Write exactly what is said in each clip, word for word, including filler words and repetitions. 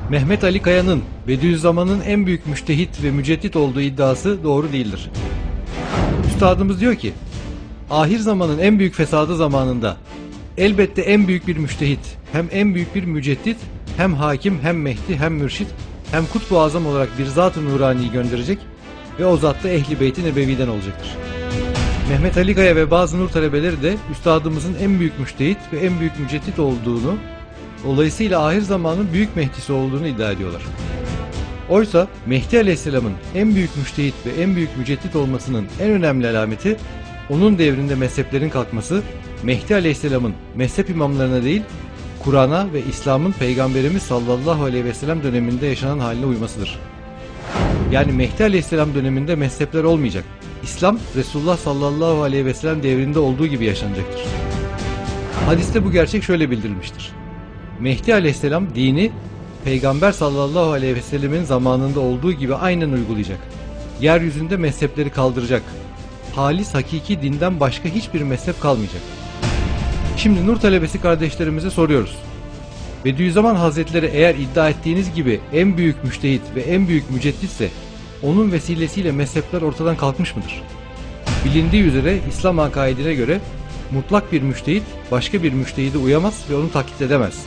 Mehmet Ali Kaya'nın Bediüzzaman'ın en büyük müştehit ve müceddit olduğu iddiası doğru değildir. Üstadımız diyor ki, ahir zamanın en büyük fesadı zamanında elbette en büyük bir müştehit, hem en büyük bir müceddit, hem hakim, hem mehdi, hem mürşit, hem kutbu azam olarak bir zat-ı nuraniyi gönderecek ve o zat da Ehl-i Beyt-i Nebevi'den olacaktır. Mehmet Ali Kaya ve bazı nur talebeleri de üstadımızın en büyük müştehit ve en büyük müceddit olduğunu, dolayısıyla ahir zamanın büyük mehdisi olduğunu iddia ediyorlar. Oysa Mehdi Aleyhisselam'ın en büyük müştehit ve en büyük müceddit olmasının en önemli alameti, onun devrinde mezheplerin kalkması, Mehdi Aleyhisselam'ın mezhep imamlarına değil, Kur'an'a ve İslam'ın Peygamberimiz sallallahu aleyhi ve sellem döneminde yaşanan haline uymasıdır. Yani Mehdi Aleyhisselam döneminde mezhepler olmayacak. İslam, Resulullah sallallahu aleyhi ve sellem devrinde olduğu gibi yaşanacaktır. Hadiste bu gerçek şöyle bildirilmiştir. Mehdi Aleyhisselam dini, Peygamber sallallahu aleyhi ve sellemin zamanında olduğu gibi aynen uygulayacak. Yeryüzünde mezhepleri kaldıracak. Halis hakiki dinden başka hiçbir mezhep kalmayacak. Şimdi nur talebesi kardeşlerimize soruyoruz. Bediüzzaman Hazretleri eğer iddia ettiğiniz gibi en büyük müştehit ve en büyük mücedditse, onun vesilesiyle mezhepler ortadan kalkmış mıdır? Bilindiği üzere İslam akaidine göre mutlak bir müştehit başka bir müştehide uyamaz ve onu taklit edemez.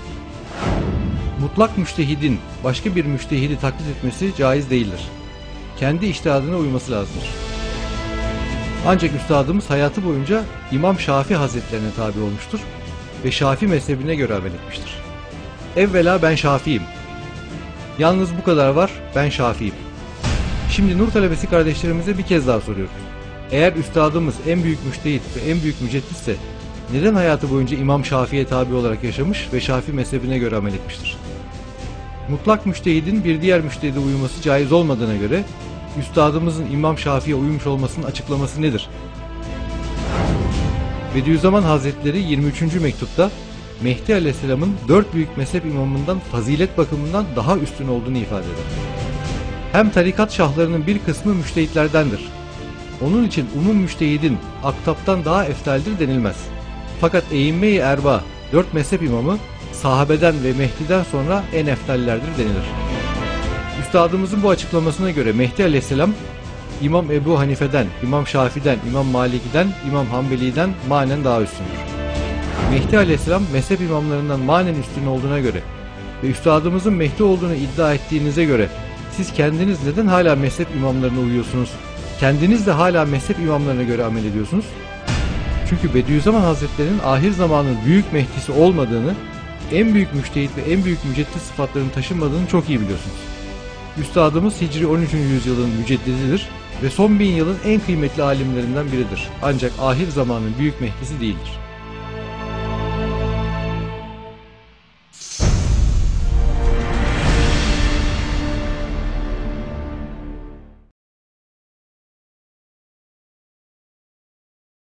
Mutlak müştehidin başka bir müştehidi taklit etmesi caiz değildir. Kendi içtihadına uyması lazımdır. Ancak üstadımız hayatı boyunca İmam Şafii Hazretlerine tabi olmuştur ve Şafii mezhebine göre amel etmiştir. Evvela ben Şafiiyim. Yalnız bu kadar var, ben Şafiiyim. Şimdi nur talebesi kardeşlerimize bir kez daha soruyoruz. Eğer üstadımız en büyük müştehit ve en büyük mücedditse, neden hayatı boyunca İmam Şafii'ye tabi olarak yaşamış ve Şafii mezhebine göre amel etmiştir? Mutlak müştehidin bir diğer müştehide uyması caiz olmadığına göre, üstadımızın İmam Şafii'ye uymuş olmasının açıklaması nedir? Bediüzzaman Hazretleri yirmi üçüncü mektupta Mehdi Aleyhisselam'ın dört büyük mezhep imamından fazilet bakımından daha üstün olduğunu ifade eder. Hem tarikat şahlarının bir kısmı müştehitlerdendir. Onun için umum müştehidin aktaptan daha eftaldir denilmez. Fakat eğimme-i erba, dört mezhep imamı, sahabeden ve Mehdi'den sonra en eftallerdir denilir. Üstadımızın bu açıklamasına göre Mehdi Aleyhisselam, İmam Ebu Hanife'den, İmam Şafii'den, İmam Malik'den, İmam Hanbeli'den manen daha üstündür. Mehdi Aleyhisselam mezhep imamlarından manen üstün olduğuna göre ve üstadımızın Mehdi olduğunu iddia ettiğinize göre siz kendiniz neden hala mezhep imamlarına uyuyorsunuz? Kendiniz de hala mezhep imamlarına göre amel ediyorsunuz? Çünkü Bediüzzaman Hazretleri'nin ahir zamanın büyük mehdisi olmadığını, en büyük müştehit ve en büyük müceddit sıfatlarını taşımadığını çok iyi biliyorsunuz. Üstadımız Hicri on üçüncü yüzyılın müceddididir ve son bin yılın en kıymetli alimlerinden biridir. Ancak ahir zamanın büyük mehdisi değildir.